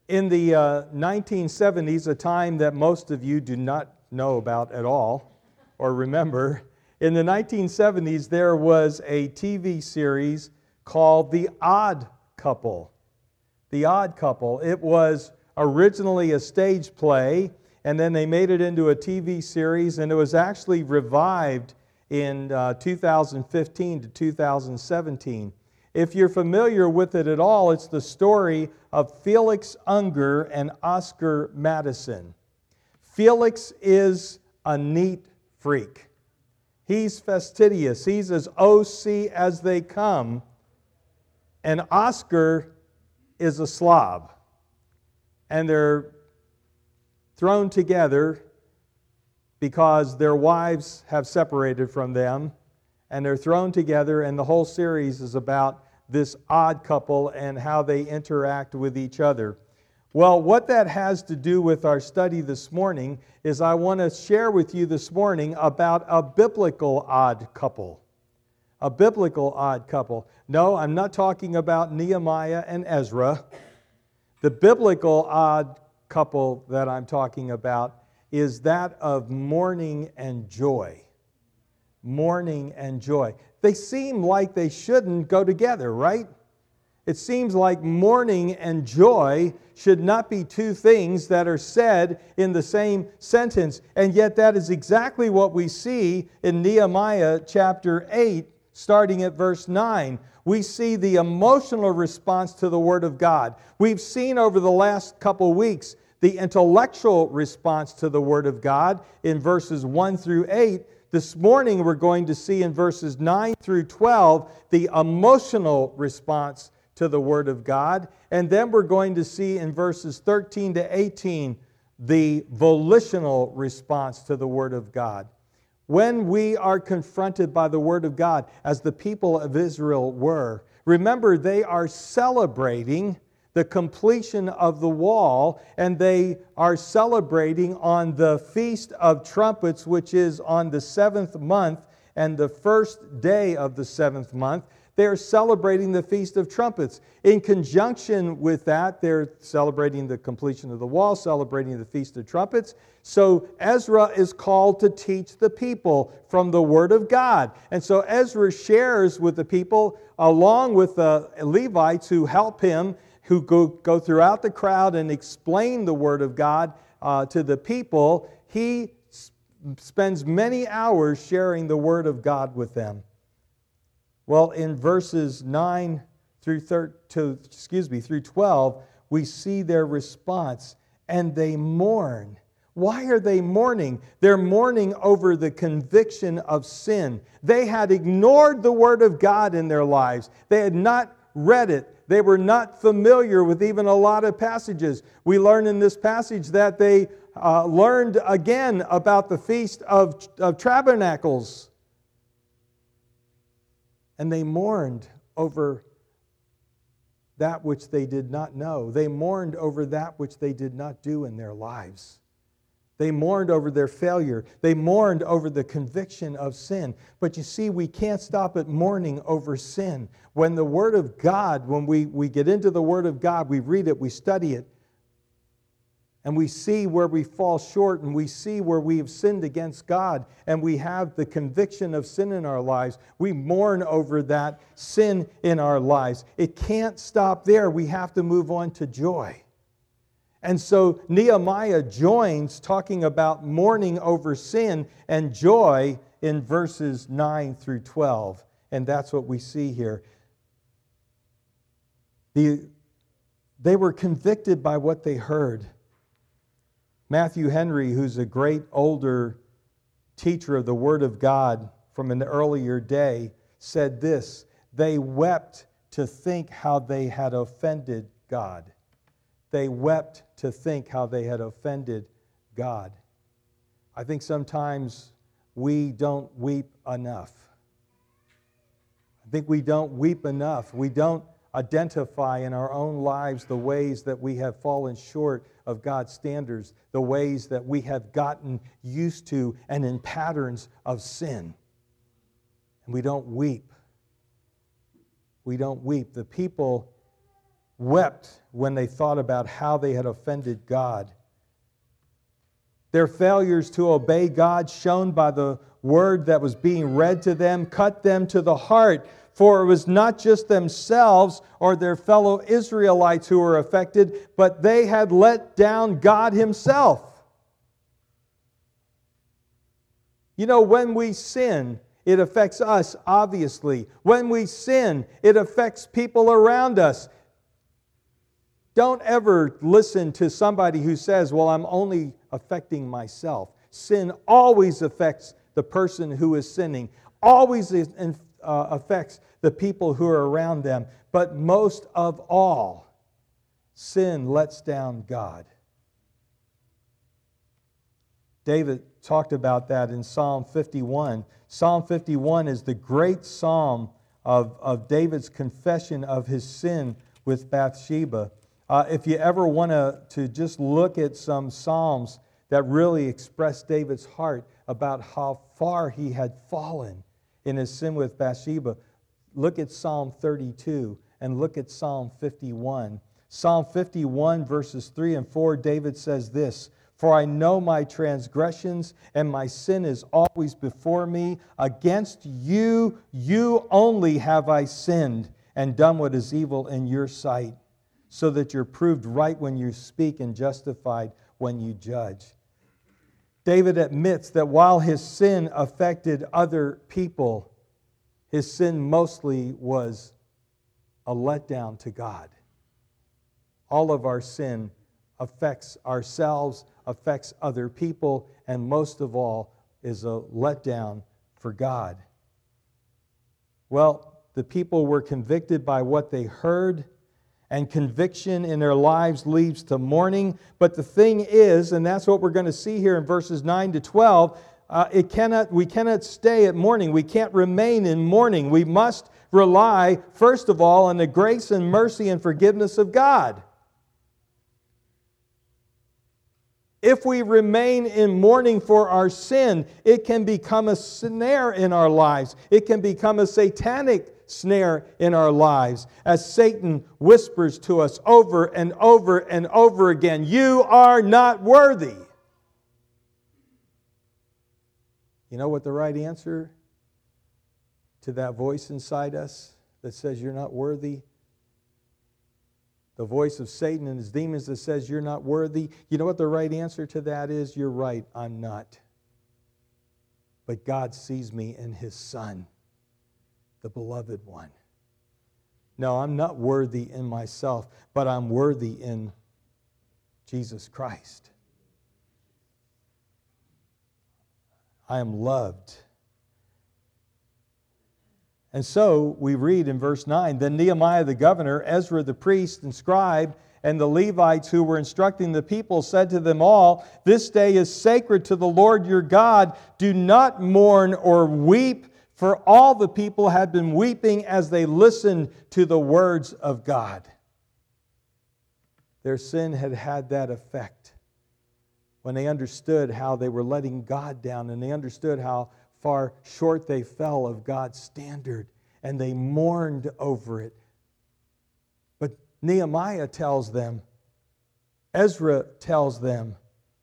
In the 1970s, a time that most of you do not know about at all or remember, in the 1970s there was a TV series called The Odd Couple. The Odd Couple. It was originally a stage play, and then they made it into a TV series, and it was actually revived in 2015 to 2017. If you're familiar with it at all, it's the story of Felix Unger and Oscar Madison. Felix is a neat freak. He's fastidious. He's as OC as they come. And Oscar is a slob. And they're thrown together because their wives have separated from them. And they're thrown together, and the whole series is about this odd couple and how they interact with each other. Well, what that has to do with our study this morning is I want to share with you this morning about a biblical odd couple. A biblical odd couple. No, I'm not talking about Nehemiah and Ezra. The biblical odd couple that I'm talking about is that of mourning and joy. Mourning and joy. They seem like they shouldn't go together, right? It seems like mourning and joy should not be two things that are said in the same sentence. And yet that is exactly what we see in Nehemiah chapter 8, starting at verse 9. We see the emotional response to the Word of God. We've seen over the last couple weeks the intellectual response to the Word of God in verses 1 through 8. This morning we're going to see in verses 9 through 12 the emotional response to the Word of God. And then we're going to see in verses 13 to 18 the volitional response to the Word of God. When we are confronted by the Word of God, as the people of Israel were, remember they are celebrating the completion of the wall, and they are celebrating on the Feast of Trumpets, which is on the 7th month and the first day of the 7th month. They are celebrating the Feast of Trumpets. In conjunction with that, they're celebrating the completion of the wall, celebrating the Feast of Trumpets. So Ezra is called to teach the people from the Word of God. And so Ezra shares with the people, along with the Levites who help him, who go throughout the crowd and explain the Word of God to the people. He spends many hours sharing the Word of God with them. Well, in verses 9 through 12, we see their response, and they mourn. Why are they mourning? They're mourning over the conviction of sin. They had ignored the Word of God in their lives. They had not read it. They were not familiar with even a lot of passages. We learn in this passage that they learned again about the Feast of Tabernacles. And they mourned over that which they did not know. They mourned over that which they did not do in their lives. They mourned over their failure. They mourned over the conviction of sin. But you see, we can't stop at mourning over sin. When the Word of God, when we get into the Word of God, we read it, we study it, and we see where we fall short, and we see where we have sinned against God, and we have the conviction of sin in our lives. We mourn over that sin in our lives. It can't stop there. We have to move on to joy. And so Nehemiah joins talking about mourning over sin and joy in verses 9 through 12. And that's what we see here. They were convicted by what they heard. Matthew Henry, who's a great older teacher of the Word of God from an earlier day, said this: they wept to think how they had offended God. They wept to think how they had offended God. I think sometimes we don't weep enough. I think we don't weep enough. We don't identify in our own lives the ways that we have fallen short of God's standards, the ways that we have gotten used to and in patterns of sin. And we don't weep. We don't weep. The people wept when they thought about how they had offended God. Their failures to obey God, shown by the word that was being read to them, cut them to the heart. For it was not just themselves or their fellow Israelites who were affected, but they had let down God Himself. You know, when we sin, it affects us, obviously. When we sin, it affects people around us. Don't ever listen to somebody who says, well, I'm only affecting myself. Sin always affects the person who is sinning, always affects the people who are around them. But most of all, sin lets down God. David talked about that in Psalm 51. Psalm 51 is the great psalm of David's confession of his sin with Bathsheba. If you ever want to just look at some psalms that really express David's heart about how far he had fallen in his sin with Bathsheba, look at Psalm 32 and look at Psalm 51. Psalm 51 verses 3 and 4, David says this, "For I know my transgressions, and my sin is always before me. Against you, you only have I sinned, and done what is evil in your sight, so that you're proved right when you speak and justified when you judge." David admits that while his sin affected other people, his sin mostly was a letdown to God. All of our sin affects ourselves, affects other people, and most of all is a letdown for God. Well, the people were convicted by what they heard, and conviction in their lives leads to mourning. But the thing is, and that's what we're going to see here in verses 9 to 12, we cannot stay at mourning. We can't remain in mourning. We must rely, first of all, on the grace and mercy and forgiveness of God. If we remain in mourning for our sin, it can become a snare in our lives. It can become a satanic snare in our lives as Satan whispers to us over and over and over again, "You are not worthy." You know what the right answer to that voice inside us that says you're not worthy? The voice of Satan and his demons that says you're not worthy. You know what the right answer to that is? You're right, I'm not. But God sees me in His Son, the beloved one. No, I'm not worthy in myself, but I'm worthy in Jesus Christ. I am loved. And so we read in verse 9, "Then Nehemiah the governor, Ezra the priest and scribe, and the Levites who were instructing the people said to them all, 'This day is sacred to the Lord your God. Do not mourn or weep,' for all the people had been weeping as they listened to the words of God." Their sin had had that effect. When they understood how they were letting God down, and they understood how far short they fell of God's standard, and they mourned over it. But Nehemiah tells them, Ezra tells them,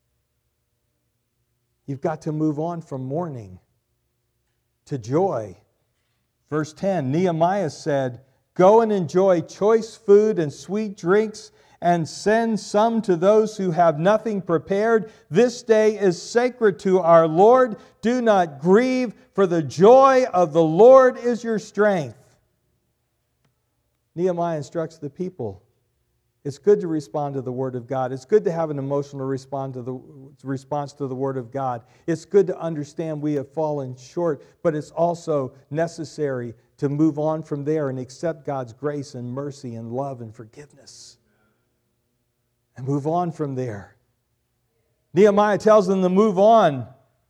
you've got to move on from mourning to joy. Verse 10, Nehemiah said, "Go and enjoy choice food and sweet drinks, and send some to those who have nothing prepared. This day is sacred to our Lord. Do not grieve, for the joy of the Lord is your strength." Nehemiah instructs the people. It's good to respond to the Word of God. It's good to have an emotional response to the Word of God. It's good to understand we have fallen short, but it's also necessary to move on from there and accept God's grace and mercy and love and forgiveness. And move on from there. Nehemiah tells them to move on.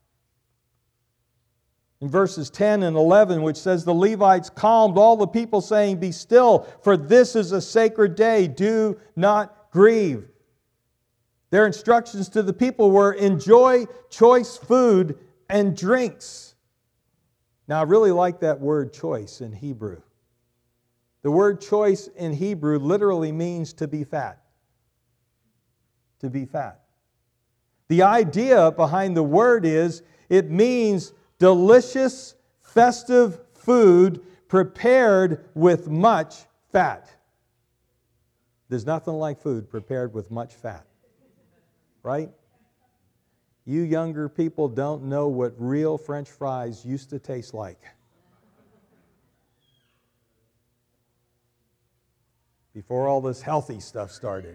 In verses 10 and 11, which says, "The Levites calmed all the people, saying, 'Be still, for this is a sacred day. Do not grieve.'" Their instructions to the people were, enjoy choice food and drinks. Now, I really like that word choice in Hebrew. The word choice in Hebrew literally means to be fat. To be fat. The idea behind the word is it means delicious, festive food prepared with much fat. There's nothing like food prepared with much fat. Right? You younger people don't know what real French fries used to taste like. Before all this healthy stuff started.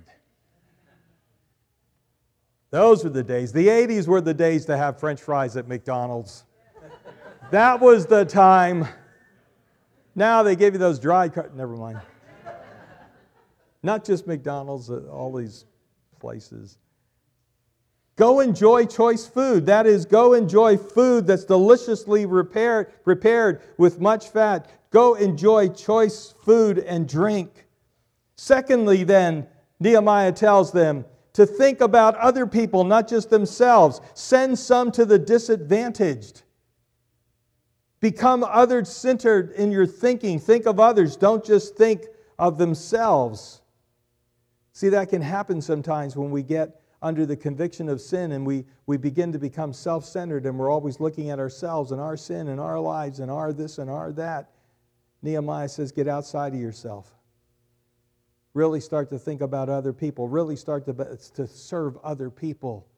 Those were the days. The 80s were the days to have French fries at McDonald's. That was the time. Now they give you those dry cut. Never mind. Not just McDonald's, all these places. Go enjoy choice food. That is, go enjoy food that's deliciously prepared with much fat. Go enjoy choice food and drink. Secondly, then, Nehemiah tells them to think about other people, not just themselves. Send some to the disadvantaged. Become other-centered in your thinking. Think of others. Don't just think of themselves. See, that can happen sometimes when we get under the conviction of sin and we begin to become self-centered and we're always looking at ourselves and our sin and our lives and our this and our that. Nehemiah says, get outside of yourself. Really start to think about other people. Really start to serve other people.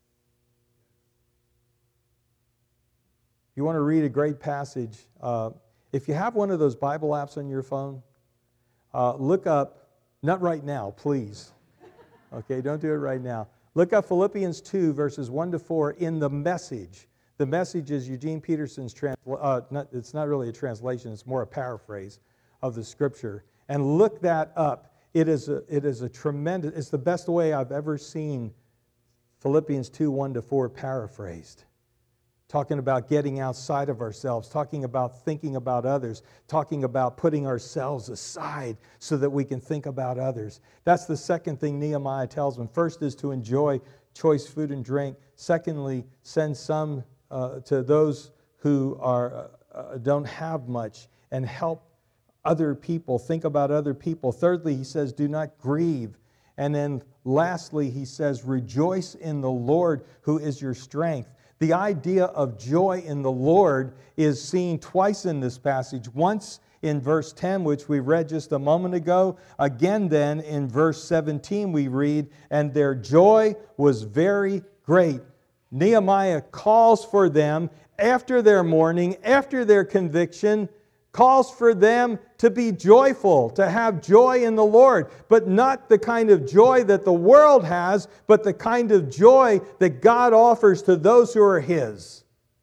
You want to read a great passage. If you have one of those Bible apps on your phone, look up, not right now, please. Okay, don't do it right now. Look up Philippians 2, verses 1 to 4 in the Message. The Message is Eugene Peterson's it's not really a translation, it's more a paraphrase of the Scripture. And look that up. It is a tremendous, it's the best way I've ever seen Philippians 2, 1 to 4 paraphrased. Talking about getting outside of ourselves, talking about thinking about others, talking about putting ourselves aside so that we can think about others. That's the second thing Nehemiah tells them. First is to enjoy choice food and drink. Secondly, send some to those who don't have much and help other people. Think about other people. Thirdly, he says, do not grieve. And then lastly, he says, rejoice in the Lord who is your strength. The idea of joy in the Lord is seen twice in this passage. Once in verse 10, which we read just a moment ago. Again then in verse 17 we read, and their joy was very great. Nehemiah calls for them after their mourning, after their conviction, calls for them to be joyful, to have joy in the Lord, but not the kind of joy that the world has, but the kind of joy that God offers to those who are His.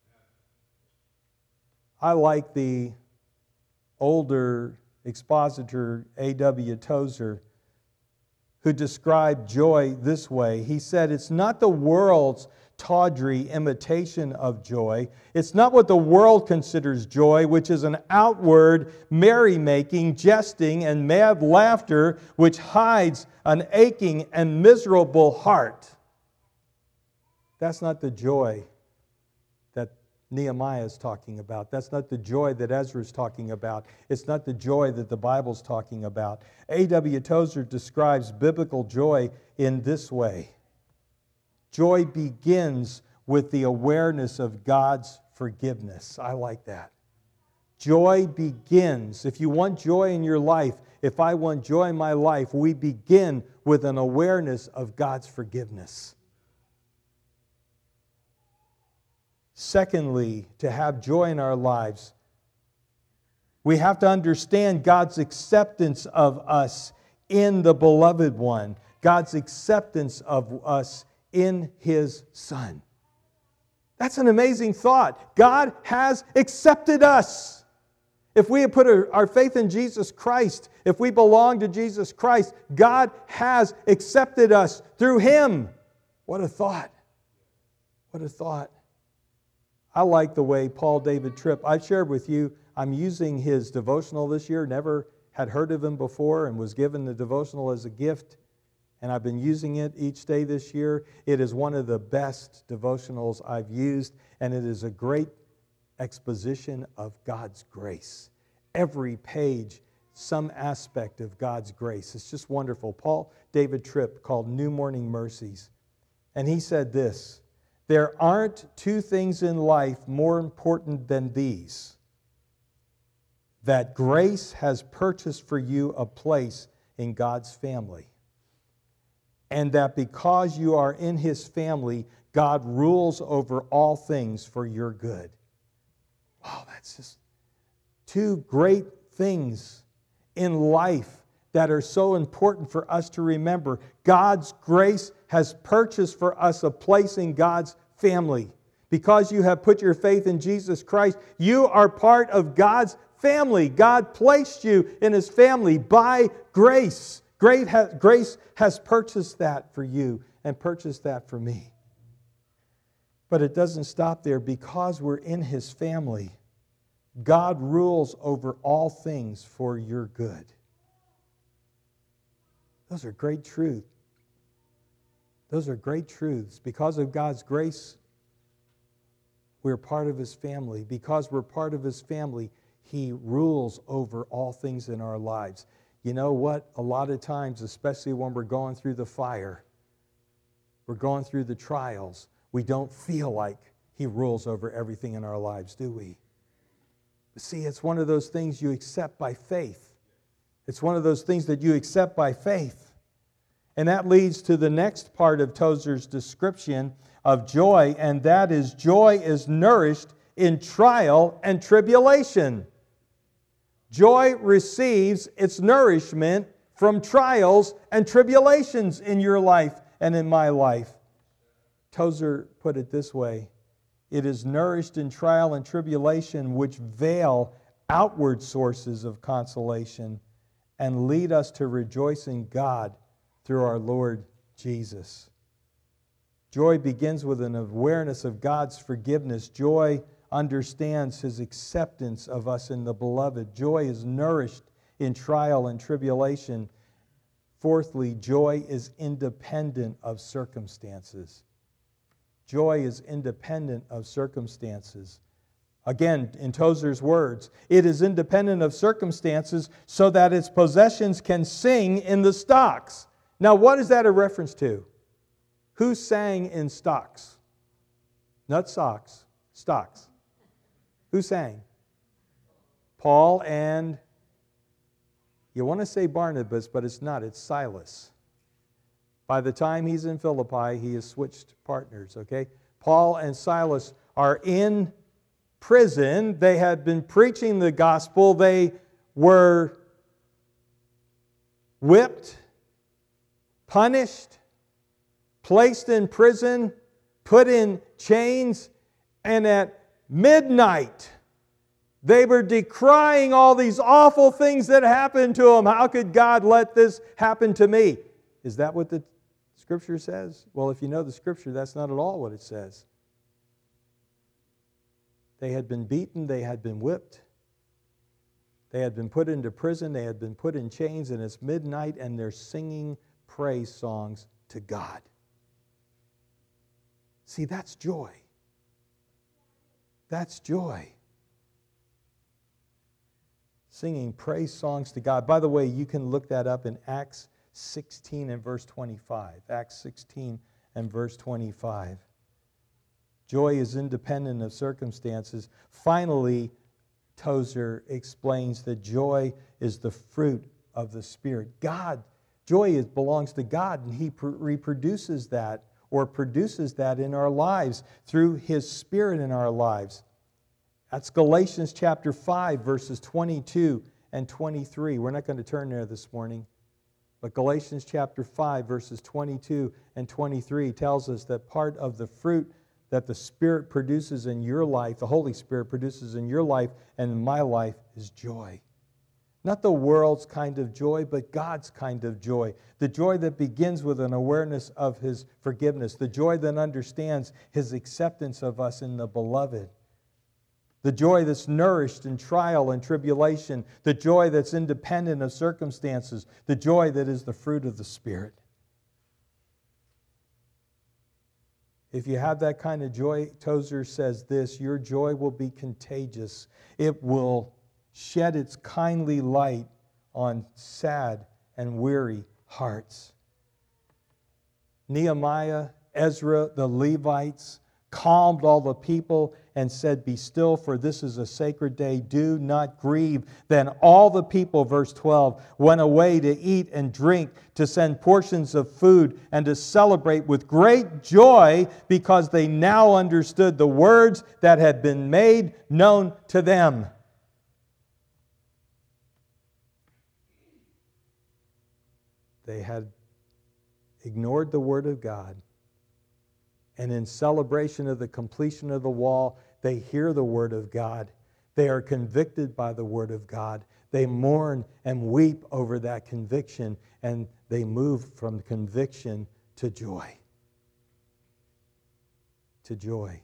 I like the older expositor A.W. Tozer, who described joy this way. He said, it's not the world's tawdry imitation of joy. It's not what the world considers joy, which is an outward merrymaking, jesting, and mad laughter which hides an aching and miserable heart. That's not the joy that Nehemiah is talking about. That's not the joy that Ezra is talking about. It's not the joy that the Bible's talking about. A.W. Tozer describes biblical joy in this way. Joy begins with the awareness of God's forgiveness. I like that. Joy begins. If you want joy in your life, if I want joy in my life, we begin with an awareness of God's forgiveness. Secondly, to have joy in our lives, we have to understand God's acceptance of us in the Beloved One. God's acceptance of us in His Son. That's an amazing thought. God has accepted us. If we have put our faith in Jesus Christ, if we belong to Jesus Christ, God has accepted us through Him. What a thought. What a thought. I like the way Paul David Tripp, I've shared with you, I'm using his devotional this year, never had heard of him before and was given the devotional as a gift. And I've been using it each day this year. It is one of the best devotionals I've used, and it is a great exposition of God's grace. Every page some aspect of God's grace. It's just wonderful. David Tripp called New Morning Mercies. And he said this: there aren't two things in life more important than these: that grace has purchased for you a place in God's family, and that because you are in His family, God rules over all things for your good. Wow, that's just two great things in life that are so important for us to remember. God's grace has purchased for us a place in God's family. Because you have put your faith in Jesus Christ, you are part of God's family. God placed you in His family by grace. Grace has purchased that for you and purchased that for me. But it doesn't stop there. Because we're in His family, God rules over all things for your good. Those are great truths. Those are great truths. Because of God's grace, we're part of His family. Because we're part of His family, He rules over all things in our lives. You know what? A lot of times, especially when we're going through the fire, we're going through the trials, we don't feel like He rules over everything in our lives, do we? But see, it's one of those things you accept by faith. It's one of those things that you accept by faith. And that leads to the next part of Tozer's description of joy, and that is joy is nourished in trial and tribulation. Joy receives its nourishment from trials and tribulations in your life and in my life. Tozer put it this way: it is nourished in trial and tribulation, which veil outward sources of consolation and lead us to rejoice in God through our Lord Jesus. Joy begins with an awareness of God's forgiveness. Joy understands His acceptance of us in the Beloved. Joy is nourished in trial and tribulation. Fourthly, joy is independent of circumstances. Joy is independent of circumstances. Again, in Tozer's words, it is independent of circumstances so that its possessions can sing in the stocks. Now, what is that a reference to? Who sang in stocks? Not socks, stocks. Who sang? Paul and, you want to say Barnabas, but it's not, it's Silas. By the time he's in Philippi, he has switched partners, okay? Paul and Silas are in prison. They had been preaching the gospel. They were whipped, punished, placed in prison, put in chains, and at midnight, they were decrying all these awful things that happened to them. How could God let this happen to me? Is that what the Scripture says? Well, if you know the Scripture, that's not at all what it says. They had been beaten, they had been whipped, they had been put into prison, they had been put in chains, and it's midnight, and they're singing praise songs to God. See, that's joy. That's joy. Singing praise songs to God. By the way, you can look that up in Acts 16 and verse 25. Acts 16 and verse 25. Joy is independent of circumstances. Finally, Tozer explains that joy is the fruit of the Spirit. Joy belongs to God, and He reproduces that or produces that in our lives through His Spirit in our lives. That's Galatians chapter 5, verses 22 and 23. We're not going to turn there this morning. But Galatians chapter 5, verses 22 and 23 tells us that part of the fruit that the Spirit produces in your life, the Holy Spirit produces in your life and in my life, is joy. Not the world's kind of joy, but God's kind of joy. The joy that begins with an awareness of His forgiveness. The joy that understands His acceptance of us in the Beloved. The joy that's nourished in trial and tribulation. The joy that's independent of circumstances. The joy that is the fruit of the Spirit. If you have that kind of joy, Tozer says this: your joy will be contagious. It will shed its kindly light on sad and weary hearts. Nehemiah, Ezra, the Levites calmed all the people and said, "Be still, for this is a sacred day. Do not grieve." Then all the people, verse 12, went away to eat and drink, to send portions of food, and to celebrate with great joy, because they now understood the words that had been made known to them. They had ignored the Word of God. And in celebration of the completion of the wall, they hear the Word of God. They are convicted by the Word of God. They mourn and weep over that conviction, and they move from conviction to joy. To joy.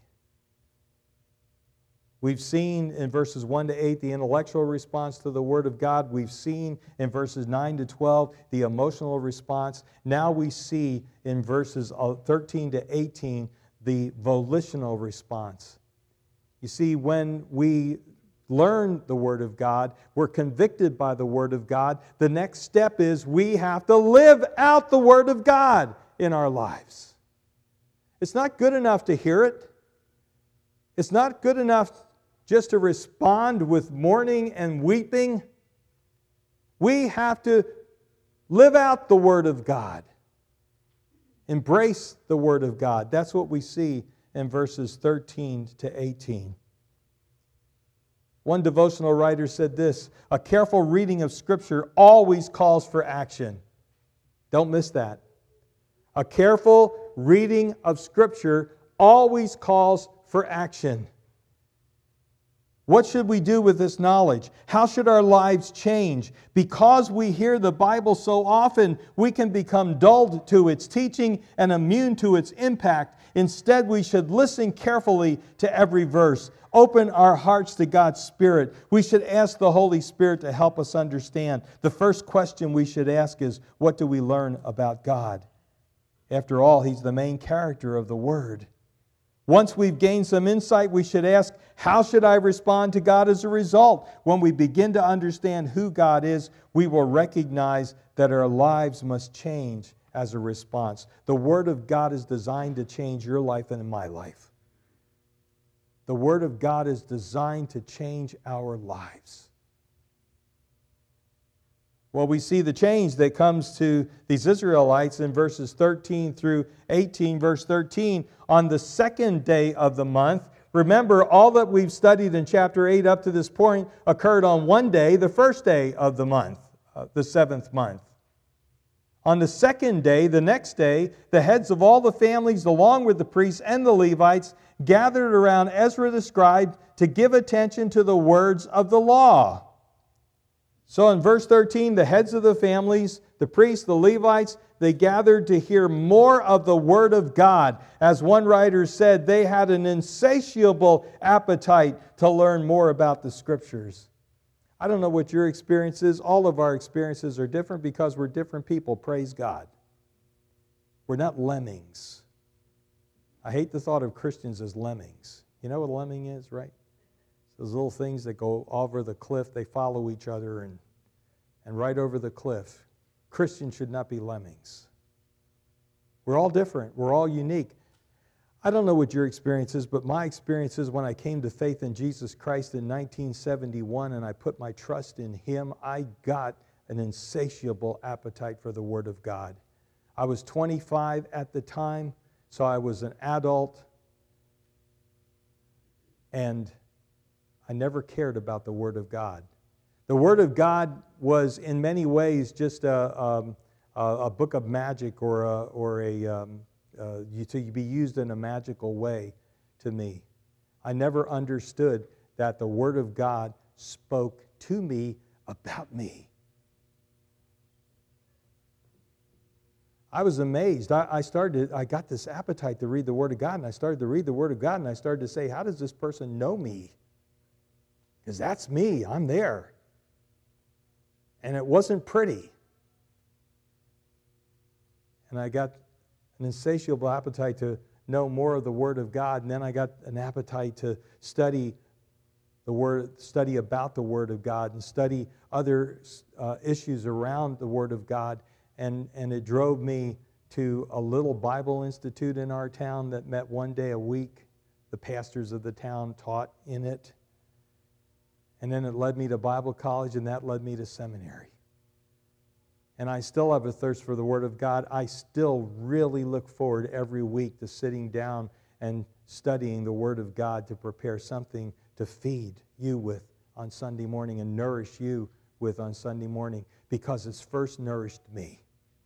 We've seen in verses 1 to 8 the intellectual response to the Word of God. We've seen in verses 9 to 12 the emotional response. Now we see in verses 13 to 18 the volitional response. You see, when we learn the Word of God, we're convicted by the Word of God. The next step is we have to live out the Word of God in our lives. It's not good enough to hear it. It's not good enough just to respond with mourning and weeping. We have to live out the Word of God. Embrace the Word of God. That's what we see in verses 13 to 18. One devotional writer said this: "A careful reading of Scripture always calls for action." Don't miss that. A careful reading of Scripture always calls for action. What should we do with this knowledge? How should our lives change? Because we hear the Bible so often, we can become dulled to its teaching and immune to its impact. Instead, we should listen carefully to every verse. Open our hearts to God's Spirit. We should ask the Holy Spirit to help us understand. The first question we should ask is, what do we learn about God? After all, He's the main character of the Word. Once we've gained some insight, we should ask, how should I respond to God as a result? When we begin to understand who God is, we will recognize that our lives must change as a response. The Word of God is designed to change your life and my life. The Word of God is designed to change our lives. Well, we see the change that comes to these Israelites in verses 13 through 18. Verse 13, on the second day of the month. Remember, all that we've studied in chapter 8 up to this point occurred on one day, the first day of the month, the seventh month. On the second day, the next day, the heads of all the families, along with the priests and the Levites, gathered around Ezra the scribe to give attention to the words of the law. So in verse 13, the heads of the families, the priests, the Levites, they gathered to hear more of the Word of God. As one writer said, they had an insatiable appetite to learn more about the Scriptures. I don't know what your experience is. All of our experiences are different because we're different people, praise God. We're not lemmings. I hate the thought of Christians as lemmings. You know what a lemming is, right? Those little things that go over the cliff, they follow each other and right over the cliff. Christians should not be lemmings. We're all different. We're all unique. I don't know what your experience is, but my experience is when I came to faith in Jesus Christ in 1971 and I put my trust in Him, I got an insatiable appetite for the Word of God. I was 25 at the time, so I was an adult, and I never cared about the Word of God. The Word of God was in many ways just a book of magic to be used in a magical way to me. I never understood that the Word of God spoke to me about me. I was amazed. I got this appetite to read the Word of God, and I started to read the Word of God, and I started to say, how does this person know me? Because that's me. I'm there. And it wasn't pretty. And I got an insatiable appetite to know more of the Word of God, and then I got an appetite to study the Word, study about the Word of God, and study other issues around the Word of God. And it drove me to a little Bible institute in our town that met one day a week. The pastors of the town taught in it. And then it led me to Bible college, and that led me to seminary. And I still have a thirst for the Word of God. I still really look forward every week to sitting down and studying the Word of God to prepare something to feed you with on Sunday morning and nourish you with on Sunday morning, because it's first nourished me.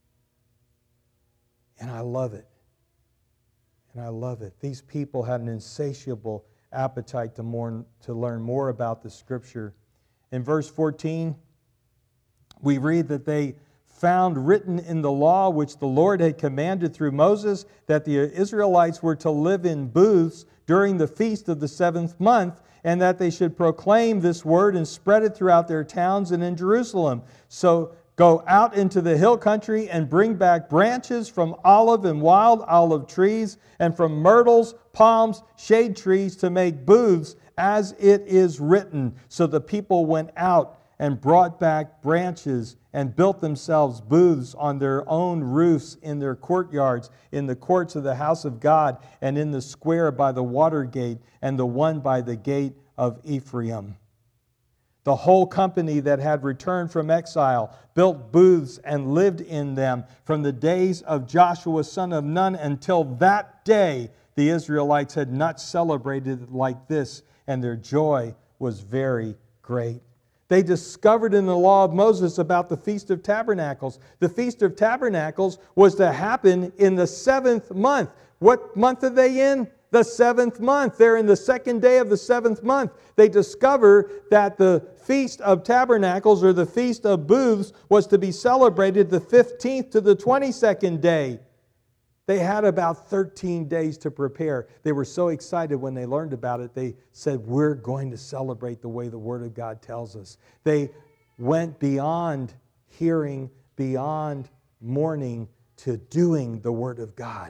And I love it. And I love it. These people had an insatiable appetite to learn more about the Scripture. In verse 14, we read that they found written in the law which the Lord had commanded through Moses that the Israelites were to live in booths during the feast of the 7th month, and that they should proclaim this word and spread it throughout their towns and in Jerusalem. So go out into the hill country and bring back branches from olive and wild olive trees, and from myrtles, palms, shade trees, to make booths, as it is written. So the people went out and brought back branches and built themselves booths on their own roofs in their courtyards, in the courts of the house of God, and in the square by the water gate, and the one by the gate of Ephraim. The whole company that had returned from exile built booths and lived in them from the days of Joshua son of Nun until that day. The Israelites had not celebrated like this, and their joy was very great. They discovered in the law of Moses about the Feast of Tabernacles. The Feast of Tabernacles was to happen in the 7th month. What month are they in? The 7th month. They're in the 2nd day of the 7th month. They discover that the Feast of Tabernacles, or the Feast of Booths, was to be celebrated the 15th to the 22nd day. They had about 13 days to prepare. They were so excited when they learned about it, they said, we're going to celebrate the way the Word of God tells us. They went beyond hearing, beyond mourning, to doing the Word of God.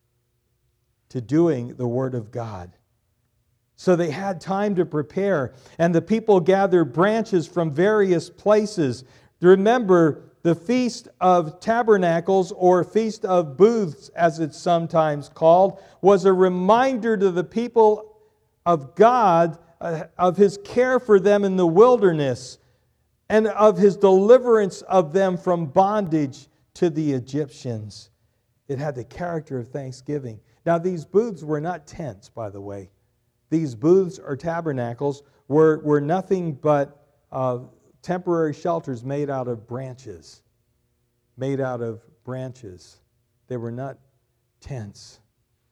To doing the Word of God. So they had time to prepare, and the people gathered branches from various places. Remember, the Feast of Tabernacles, or Feast of Booths as it's sometimes called, was a reminder to the people of God of His care for them in the wilderness, and of His deliverance of them from bondage to the Egyptians. It had the character of thanksgiving. Now, these booths were not tents, by the way. These booths or tabernacles were nothing but temporary shelters made out of branches. Made out of branches. They were not tents.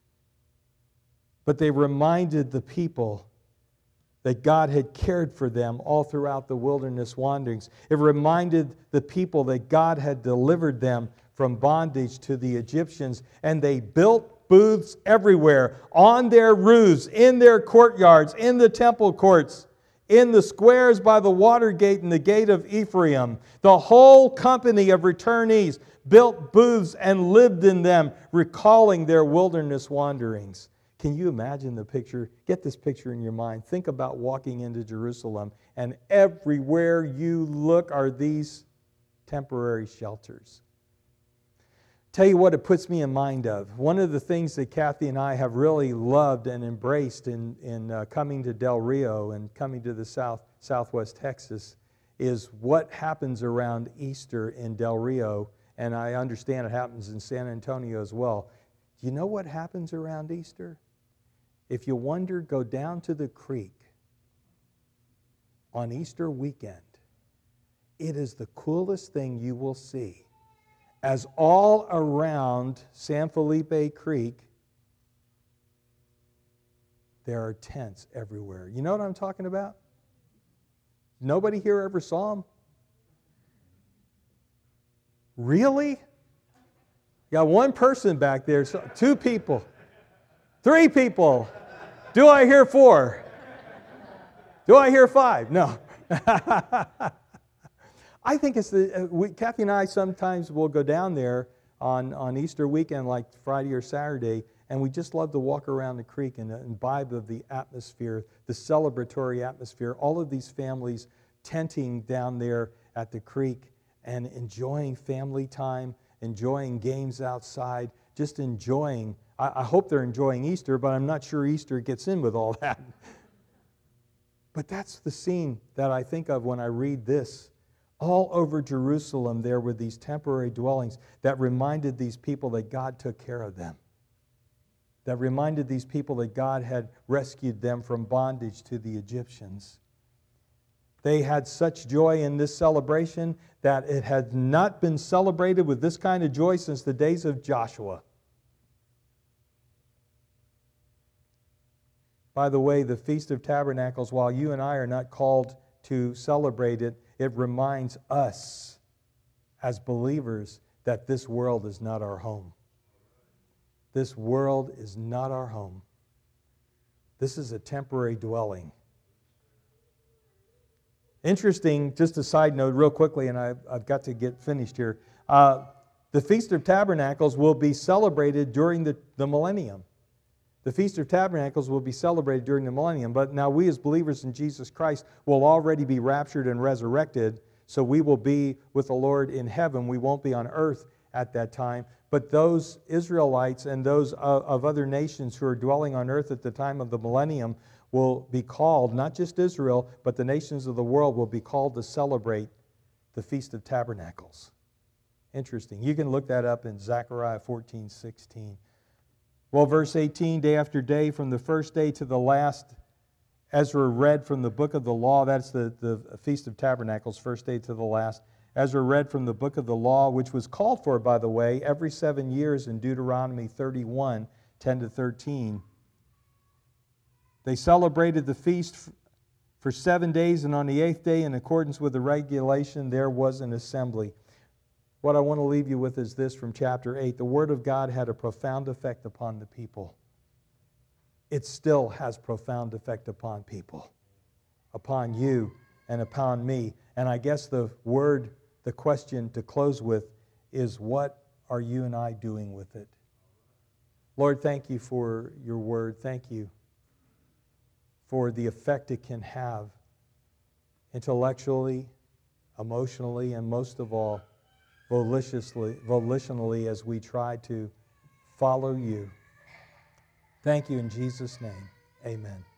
But they reminded the people that God had cared for them all throughout the wilderness wanderings. It reminded the people that God had delivered them from bondage to the Egyptians. And they built booths everywhere, on their roofs, in their courtyards, in the temple courts, in the squares by the water gate and the gate of Ephraim. The whole company of returnees built booths and lived in them, recalling their wilderness wanderings. Can you imagine the picture? Get this picture in your mind. Think about walking into Jerusalem, and everywhere you look are these temporary shelters. Tell you what it puts me in mind of. One of the things that Kathy and I have really loved and embraced in coming to Del Rio and coming to the Southwest Texas is what happens around Easter in Del Rio, and I understand it happens in San Antonio as well. Do you know what happens around Easter? If you wonder, go down to the creek on Easter weekend. It is the coolest thing you will see. As all around San Felipe Creek, there are tents everywhere. You know what I'm talking about? Nobody here ever saw them? Really? Got one person back there, 2 people, 3 people. Do I hear 4? Do I hear 5? No. I think it's Kathy and I sometimes will go down there on Easter weekend, like Friday or Saturday, and we just love to walk around the creek and imbibe of the atmosphere, the celebratory atmosphere. All of these families tenting down there at the creek and enjoying family time, enjoying games outside, just enjoying. I hope they're enjoying Easter, but I'm not sure Easter gets in with all that. But that's the scene that I think of when I read this. All over Jerusalem, there were these temporary dwellings that reminded these people that God took care of them, that reminded these people that God had rescued them from bondage to the Egyptians. They had such joy in this celebration that it had not been celebrated with this kind of joy since the days of Joshua. By the way, the Feast of Tabernacles, while you and I are not called to celebrate it, it reminds us as believers that this world is not our home. This world is not our home. This is a temporary dwelling. Interesting, just a side note real quickly, and I've got to get finished here. The Feast of Tabernacles will be celebrated during the millennium. The Feast of Tabernacles will be celebrated during the millennium, but now we as believers in Jesus Christ will already be raptured and resurrected, so we will be with the Lord in heaven. We won't be on earth at that time, but those Israelites and those of other nations who are dwelling on earth at the time of the millennium will be called, not just Israel, but the nations of the world will be called to celebrate the Feast of Tabernacles. Interesting. You can look that up in Zechariah 14:16. Well, verse 18, day after day, from the first day to the last, Ezra read from the book of the law. That's the Feast of Tabernacles, first day to the last. Ezra read from the book of the law, which was called for, by the way, every 7 years in Deuteronomy 31, 10 to 13. They celebrated the feast for 7 days, and on the 8th day, in accordance with the regulation, there was an assembly. What I want to leave you with is this from chapter 8. The Word of God had a profound effect upon the people. It still has profound effect upon people, upon you and upon me. And I guess the question to close with is, what are you and I doing with it? Lord, thank you for your Word. Thank you for the effect it can have intellectually, emotionally, and most of all, volitionally as we try to follow you. Thank you in Jesus' name. Amen.